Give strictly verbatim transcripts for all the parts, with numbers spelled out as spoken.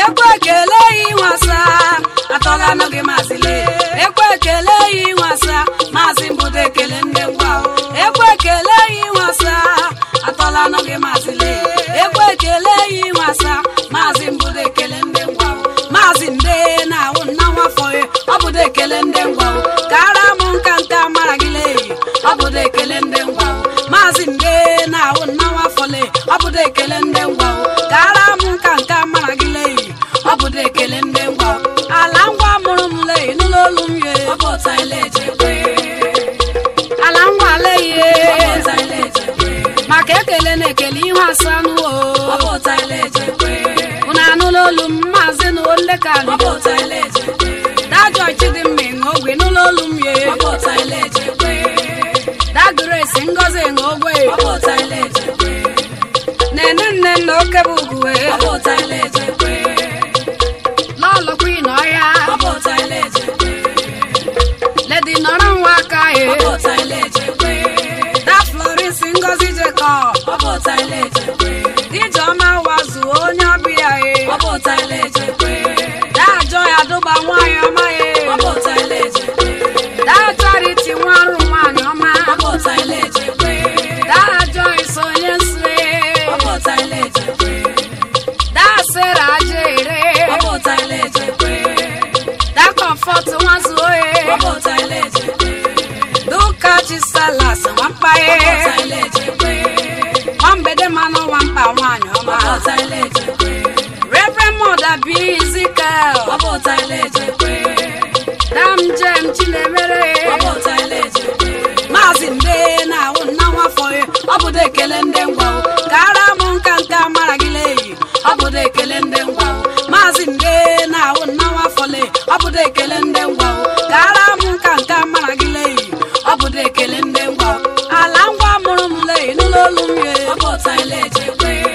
ekwe kele inwasa atola no ge mazile ekwe kele inwasa mazi mbude kele ndengwa ekwe kele inwasa atola no ge mazile ekwe kele inwasa mazi mbude kele ndengwa mazi nde na wona wafoye obude kele ndengwa kara monka nka maragile obude kele ndengwa mazi nde na wona wafole obude kele ndengwa kara monka nka maragile obude kele ndengwa alangwa murumule nulolumye obota ilejekwe alangwa leye obota ilejekwe makekele nekele ihasanu o obota ilejekwe una nulolum mazenu olekani obota ilejekwe dajo chidimmi ngogwe nulolumye obota ilejekwe da grace ngoze ngogwe obota ilejekwe nene nene okebugwe obota ilejekwe Lolo Queen oya obota ilejekwe Lady Noran waka e obota ilejekwe Da Florence Ngozi Jacob obota ilejekwe Dijoma wazu onyobia e obota ilejekwe Da Joy Aduba nwanyoma e obota ilejekwe Da Charity nwaru nwanyoma obota ilejekwe Da Joy Sonyeswe obota ilejekwe Da Sarah Jere obota ilejekwe Da Comfort wanzuoe obota ilejekwe Duka Chisalas wampae obota ilejekwe Wambede mano wampa wanyoma obota ilejekwe Reverend Mother Bizika obota ilejekwe Dam Jem Chinemere obota ilejekwe Mazinde na wona wafoye obude kele ndengwa kara monka nka maragile obude kele ndengwa mazinde na wona wafole obude kele ndengwa kara monka nka maragile obude kele ndengwa alangwa murumule nulolumye obota ilejekwe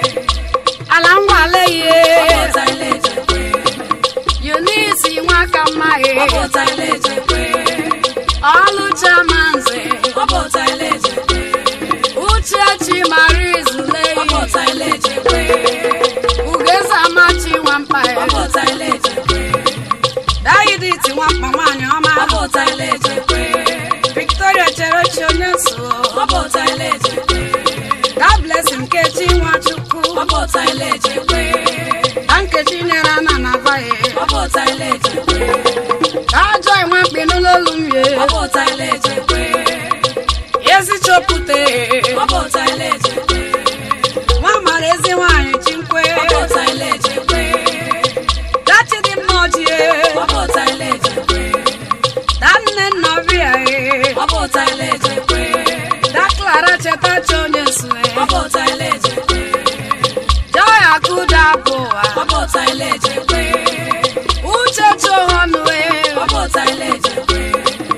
alangwa leye obota ilejekwe Eunice nwakamae obota ilejekwe Olucha manze obota ilejekwe Uchechi marizule obota ilejekwe Ugeza machi wampae obota ilejekwe Daiditi wampa wanyoma obota ilejekwe Victoria Cherochi onyeso obota ilejekwe God bless him kechi nwachukwu obota ilejekwe Dankechi nera na navaye obota ilejekwe Dajoy mwampi nulolumye obota ilejekwe Yezi chopute obota ilejekwe Wamarezi wanyi chinkwe obota ilejekwe Dachi di mnojie obota ilejekwe Danne novia e obota ilejekwe Da Clara cheta chonyeswe obota ilejekwe Joy akuda boa obota ilejekwe Uche chohonwe obota ilejekwe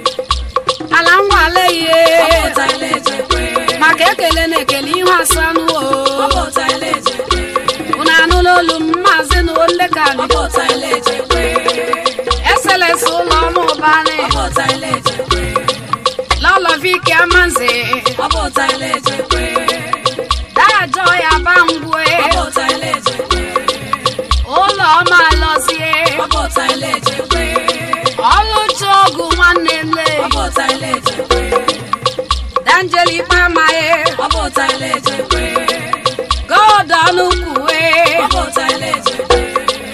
Alangwa leye obota ilejekwe Makekele nekele ihasanu o obota ilejekwe Una nulolum mazenu olekani obota ilejekwe Excellence ulomo bane obota ilejekwe Lolo Viki amanze obota ilejekwe Da Joy abangwe obota ilejekwe Olo malozie obota ilejekwe Oluchogu nwanele obota ilejekwe Danjeli pamae obota ilejekwe God onukwe obota ilejekwe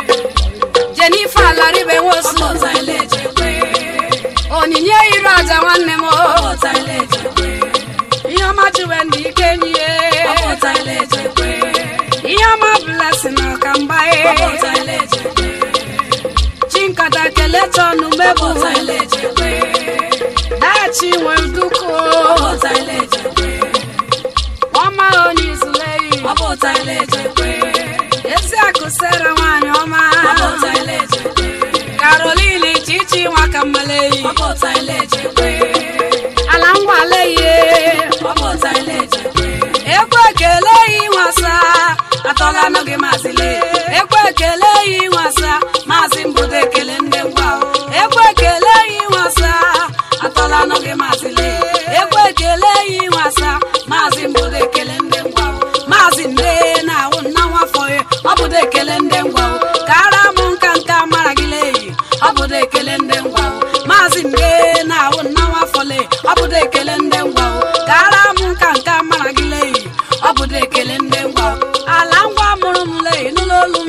Jennifer Laribe wosu obota ilejekwe Onyinye iraja nwanne mo obota ilejekwe Iyoma chiwendi kenye obota ilejekwe Iyoma blessing okambae obota ilejekwe Chinkata keleto numebo obota ilejekwe Dachi wenduko obota ilejekwe Wama onizulei obota ilejekwe Ezi akusera wanyoma obota ilejekwe Caroline chichi wakamalei obota ilejekwe Alangwa leye obota ilejekwe Ekwe kele inwasa atola noge mazile Ekwe kele inwasa mazimbude kele ndengwa Ekwe kele inwasa atola noge mazile Ekwe kele inwasa mazimbude kele ndengwa Mazinde na wona wafoye obude kele ndengwa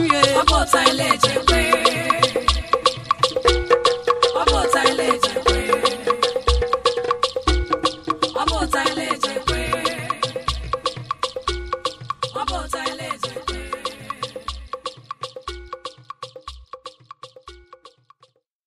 nye ọbọta ileje